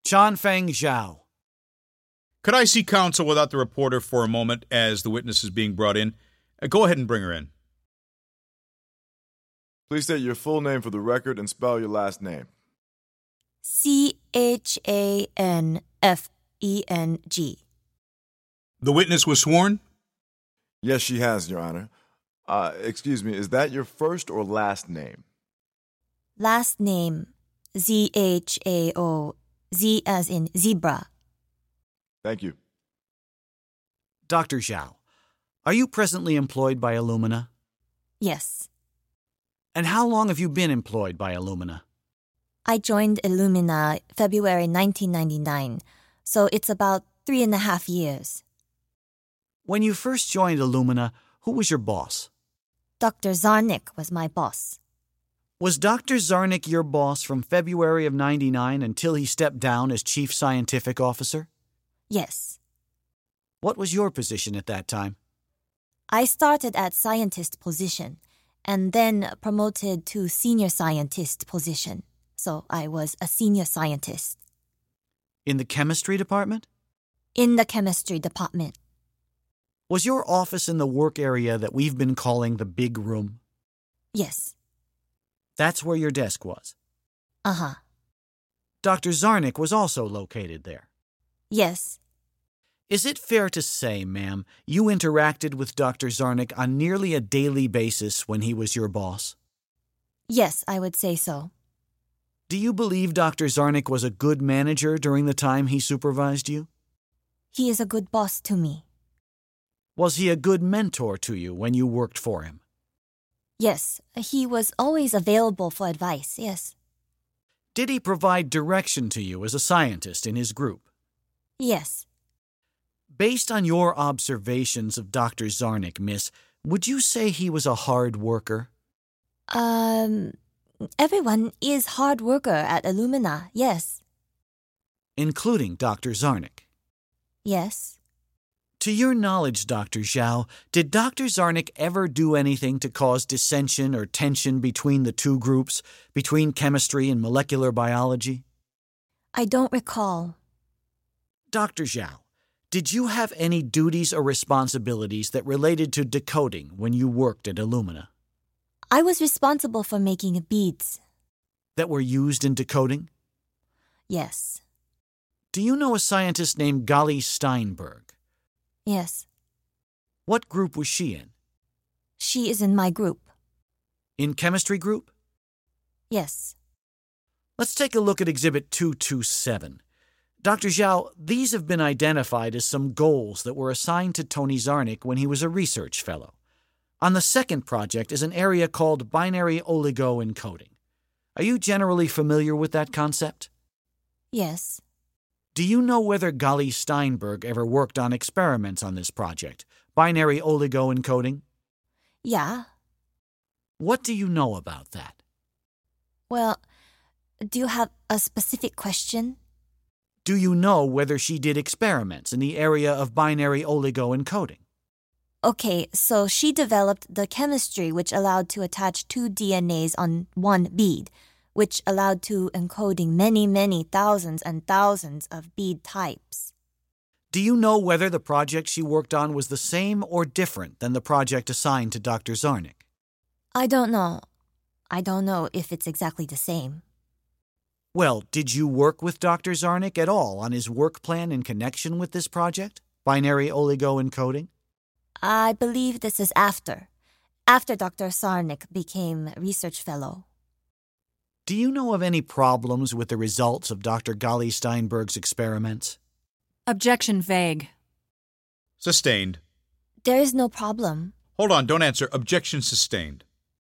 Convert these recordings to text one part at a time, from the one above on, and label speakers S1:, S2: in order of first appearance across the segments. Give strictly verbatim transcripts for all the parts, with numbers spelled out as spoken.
S1: Chanfeng Zhao.
S2: Could I see counsel without the reporter for a moment as the witness is being brought in? Uh, go ahead and bring her in.
S3: Please state your full name for the record and spell your last name.
S4: C H A N F E N G.
S2: The witness was sworn?
S3: Yes, she has, Your Honor. Uh, excuse me, is that your first or last name?
S4: Last name, Z H A O, Z as in zebra.
S3: Thank you.
S1: Doctor Zhao, are you presently employed by Illumina?
S4: Yes.
S1: And how long have you been employed by Illumina?
S4: I joined Illumina February nineteen ninety-nine, so it's about three and a half years.
S1: When you first joined Illumina, who was your boss?
S4: Doctor Zarnik was my boss.
S1: Was Doctor Zarnik your boss from February of ninety-nine until he stepped down as Chief Scientific Officer?
S4: Yes.
S1: What was your position at that time?
S4: I started at scientist position and then promoted to senior scientist position, so I was a senior scientist.
S1: In the chemistry department?
S4: In the chemistry department.
S1: Was your office in the work area that we've been calling the big room?
S4: Yes.
S1: That's where your desk was?
S4: Uh-huh.
S1: Doctor Zarnik was also located there?
S4: Yes.
S1: Is it fair to say, ma'am, you interacted with Doctor Zarnik on nearly a daily basis when he was your boss?
S4: Yes, I would say so.
S1: Do you believe Doctor Zarnik was a good manager during the time he supervised you?
S4: He is a good boss to me.
S1: Was he a good mentor to you when you worked for him?
S4: Yes, he was always available for advice, yes.
S1: Did he provide direction to you as a scientist in his group?
S4: Yes.
S1: Based on your observations of Doctor Zarnik, miss, would you say he was a hard worker?
S4: Um, everyone is hard worker at Illumina, yes.
S1: Including Doctor Zarnik?
S4: Yes.
S1: To your knowledge, Doctor Zhao, did Doctor Zarnik ever do anything to cause dissension or tension between the two groups, between chemistry and molecular biology?
S4: I don't recall.
S1: Doctor Zhao, did you have any duties or responsibilities that related to decoding when you worked at Illumina?
S4: I was responsible for making beads.
S1: That were used in decoding?
S4: Yes.
S1: Do you know a scientist named Gali Steinberg?
S4: Yes.
S1: What group was she in?
S4: She is in my group.
S1: In chemistry group?
S4: Yes.
S1: Let's take a look at Exhibit two twenty-seven. Doctor Zhao, these have been identified as some goals that were assigned to Tony Zarnik when he was a research fellow. On the second project is an area called binary oligo-encoding. Are you generally familiar with that concept?
S4: Yes.
S1: Do you know whether Gali Steinberg ever worked on experiments on this project, binary oligo-encoding?
S4: Yeah.
S1: What do you know about that?
S4: Well, do you have a specific question?
S1: Do you know whether she did experiments in the area of binary oligo-encoding?
S4: Okay, so she developed the chemistry which allowed to attach two D N As on one bead, which allowed to encoding many, many thousands and thousands of bead types.
S1: Do you know whether the project she worked on was the same or different than the project assigned to Doctor Zarnik?
S4: I don't know. I don't know if it's exactly the same.
S1: Well, did you work with Doctor Zarnik at all on his work plan in connection with this project, binary oligo-encoding?
S4: I believe this is after. After Doctor Zarnik became research fellow.
S1: Do you know of any problems with the results of Doctor Gali Steinberg's experiments?
S5: Objection vague.
S2: Sustained.
S4: There is no problem.
S2: Hold on, don't answer. Objection sustained.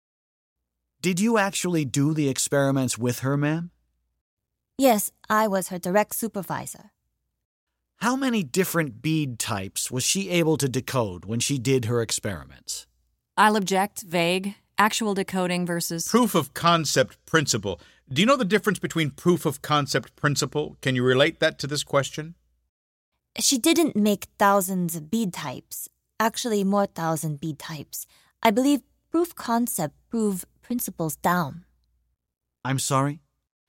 S1: Did you actually do the experiments with her, ma'am?
S4: Yes, I was her direct supervisor.
S1: How many different bead types was she able to decode when she did her experiments?
S5: I'll object vague. Actual decoding versus...
S2: Proof of concept principle. Do you know the difference between proof of concept principle? Can you relate that to this question?
S4: She didn't make thousands of bead types. Actually, more thousand bead types. I believe proof concept prove principles down.
S1: I'm sorry?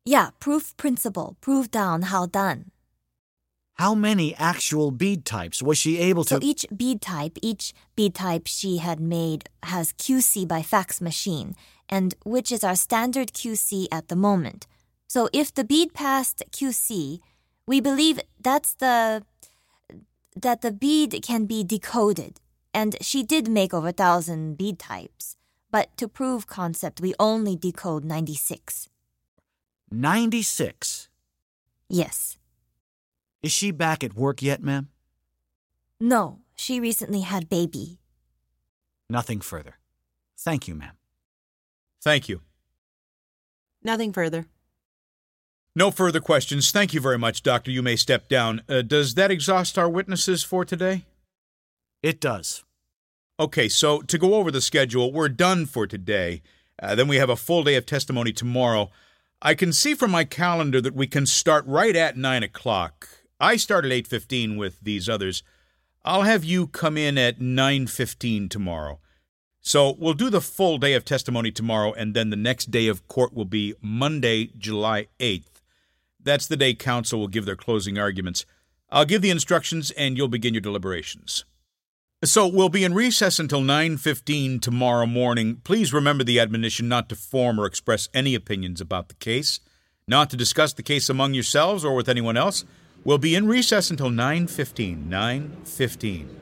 S4: Yeah, proof principle. Prove down how done.
S1: How many actual bead types was she able to...
S4: So each bead type, each bead type she had made has Q C by fax machine, and which is our standard Q C at the moment. So if the bead passed Q C, we believe that's the... that the bead can be decoded. And she did make over a thousand bead types. But to prove concept, we only decode ninety-six.
S1: ninety-six?
S4: Yes.
S1: Is she back at work yet, ma'am?
S4: No, she recently had baby.
S1: Nothing further. Thank you, ma'am.
S2: Thank you.
S6: Nothing further.
S2: No further questions. Thank you very much, Doctor. You may step down. Uh, does that exhaust our witnesses for today?
S1: It does.
S2: Okay, so to go over the schedule, we're done for today. Uh, then we have a full day of testimony tomorrow. I can see from my calendar that we can start right at nine o'clock. I start at eight fifteen with these others. I'll have you come in at nine fifteen tomorrow. So we'll do the full day of testimony tomorrow, and then the next day of court will be Monday, July eighth. That's the day counsel will give their closing arguments. I'll give the instructions, and you'll begin your deliberations. So we'll be in recess until nine fifteen tomorrow morning. Please remember the admonition not to form or express any opinions about the case, not to discuss the case among yourselves or with anyone else. We'll be in recess until nine fifteen. nine fifteen.